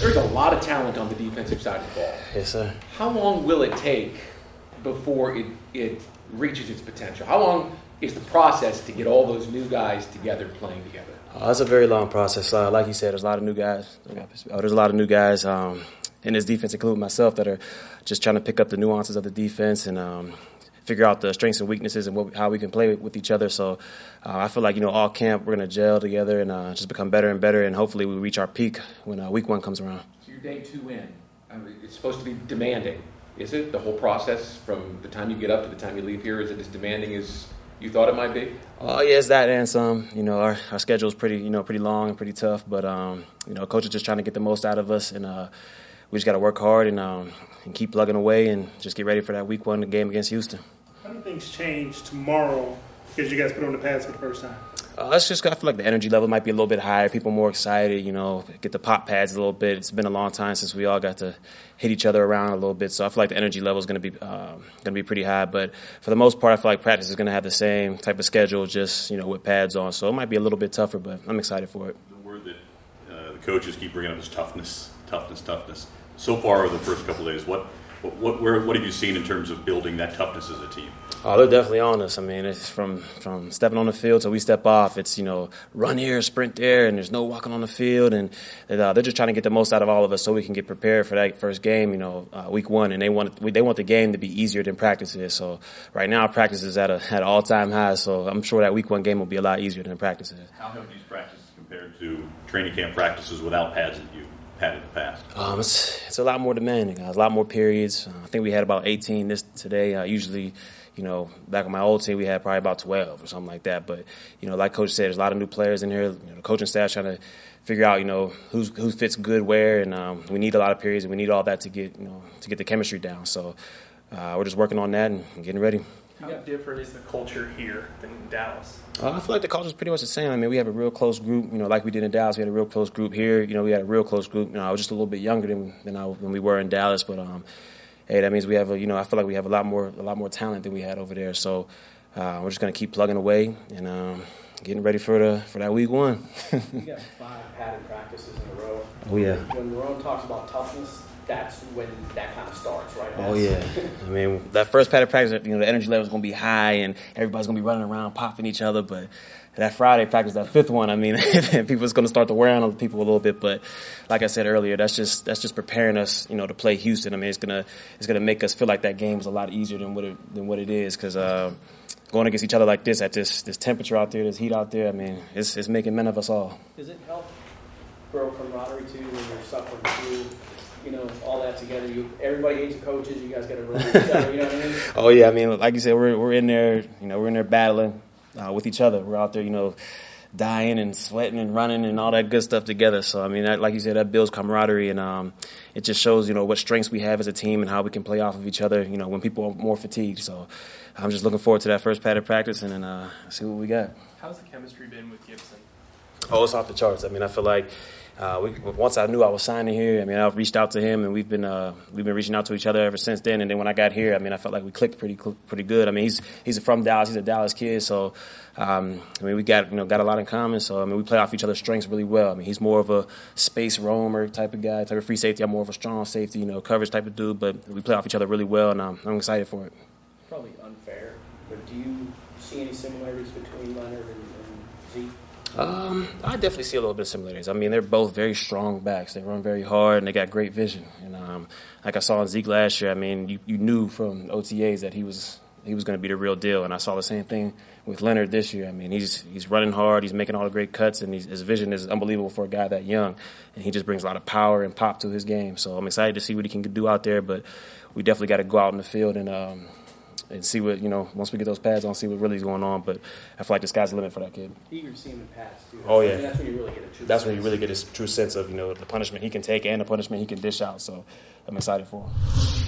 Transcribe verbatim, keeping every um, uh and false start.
There's a lot of talent on the defensive side of the ball. Yes, sir. How long will it take before it, it reaches its potential? How long is the process to get all those new guys together playing together? Uh, it's a very long process. Uh, like you said, there's a lot of new guys. Oh, there's a lot of new guys um, in this defense, including myself, that are just trying to pick up the nuances of the defense and um, figure out the strengths and weaknesses and what, how we can play with each other. So uh, I feel like, you know, all camp we're going to gel together and uh, just become better and better, and hopefully we reach our peak when uh, week one comes around. So you're day two in. I mean, it's supposed to be demanding. Is it? The whole process from the time you get up to the time you leave here, is it as demanding as you thought it might be? Oh, yeah, it's that and some. You know, our, our schedule is pretty, you know, pretty long and pretty tough. But, um, you know, coach is just trying to get the most out of us. And uh, we just got to work hard and, um, and keep plugging away and just get ready for that week one game against Houston. How do things change tomorrow because you guys put on the pads for the first time? Uh, it's just, I feel like the energy level might be a little bit higher. People more excited, you know, get the pop pads a little bit. It's been a long time since we all got to hit each other around a little bit. So I feel like the energy level is going to be uh, going to be pretty high. But for the most part, I feel like practice is going to have the same type of schedule, just, you know, with pads on. So it might be a little bit tougher, but I'm excited for it. The word that uh, the coaches keep bringing up is toughness, toughness, toughness. So far, the first couple of days, what what what, where, what have you seen in terms of building that toughness as a team? Oh, they're definitely on us. I mean, it's from, from stepping on the field till we step off. It's, you know, run here, sprint there, and there's no walking on the field. And uh, they're just trying to get the most out of all of us so we can get prepared for that first game, you know, uh, week one. And they want they want the game to be easier than practice is. So right now practice is at, a, at an all-time high. So I'm sure that week one game will be a lot easier than practice is. How have these practices compared to training camp practices without pads that you had in the past? Um, it's, it's a lot more demanding. Uh, a lot more periods. Uh, I think we had about eighteen this today. Uh, usually, you know, back on my old team, we had probably about twelve or something like that. But, you know, like Coach said, there's a lot of new players in here. You know, the coaching staff trying to figure out, you know, who's, who fits good where. And um, we need a lot of periods, and we need all that to get, you know, to get the chemistry down. So uh, we're just working on that and getting ready. How different is the culture here than in Dallas? Uh, I feel like the culture is pretty much the same. I mean, we have a real close group, you know, like we did in Dallas. We had a real close group here. You know, we had a real close group. You know, I was just a little bit younger than than, I, than we were in Dallas, but um, hey, that means we have a, you know, I feel like we have a lot more a lot more talent than we had over there. So uh, we're just gonna keep plugging away and um, getting ready for the for that week one. You got five padded practices in a row. Oh yeah. When Marone talks about toughness, that's when that kind of starts, right? That's, Oh yeah. I mean, that first padded practice, you know, the energy level is gonna be high and everybody's gonna be running around popping each other, but that Friday practice, that fifth one, I mean, people's going to start to wear on other people a little bit. But like I said earlier, that's just that's just preparing us, you know, to play Houston. I mean, it's gonna it's gonna make us feel like that game is a lot easier than what it than what it is, because uh, going against each other like this at this this temperature out there, this heat out there, I mean, it's it's making men of us all. Does it help grow camaraderie too when you're suffering through, you know, all that together? You everybody hates the coaches. You guys got to roll with each other. You know what I mean? Oh yeah, I mean, like you said, we're we're in there, you know, we're in there battling. Uh, with each other. We're out there, you know, dying and sweating and running and all that good stuff together. So, I mean, that, like you said, that builds camaraderie, and um, it just shows, you know, what strengths we have as a team and how we can play off of each other, you know, when people are more fatigued. So I'm just looking forward to that first padded practice and then uh, see what we got. How's the chemistry been with Gibson? Oh, it's off the charts. I mean, I feel like uh, we, once I knew I was signing here, I mean, I reached out to him, and we've been uh, we've been reaching out to each other ever since then. And then when I got here, I mean, I felt like we clicked pretty pretty good. I mean, he's he's from Dallas, he's a Dallas kid, so um, I mean, we got you know got a lot in common. So I mean, we play off each other's strengths really well. I mean, he's more of a space roamer type of guy, type of free safety. I'm more of a strong safety, you know, coverage type of dude. But we play off each other really well, and um, I'm excited for it. Probably unfair, but do you see any similarities between Leonard and, and Zeke? Um, I definitely see a little bit of similarities. I mean, they're both very strong backs. They run very hard, and they got great vision. And um, like I saw in Zeke last year, I mean, you, you knew from O T As that he was he was going to be the real deal. And I saw the same thing with Leonard this year. I mean, he's he's running hard, he's making all the great cuts, and he's, his vision is unbelievable for a guy that young. And he just brings a lot of power and pop to his game. So I'm excited to see what he can do out there. But we definitely got to go out in the field and um, and see what, you know, once we get those pads on, see what really is going on. But I feel like the sky's the limit for that kid. Eager to see him in pads, too. Oh, yeah. That's when you really get a true That's sense. when you really get a true sense of, you know, the punishment he can take and the punishment he can dish out. So I'm excited for him.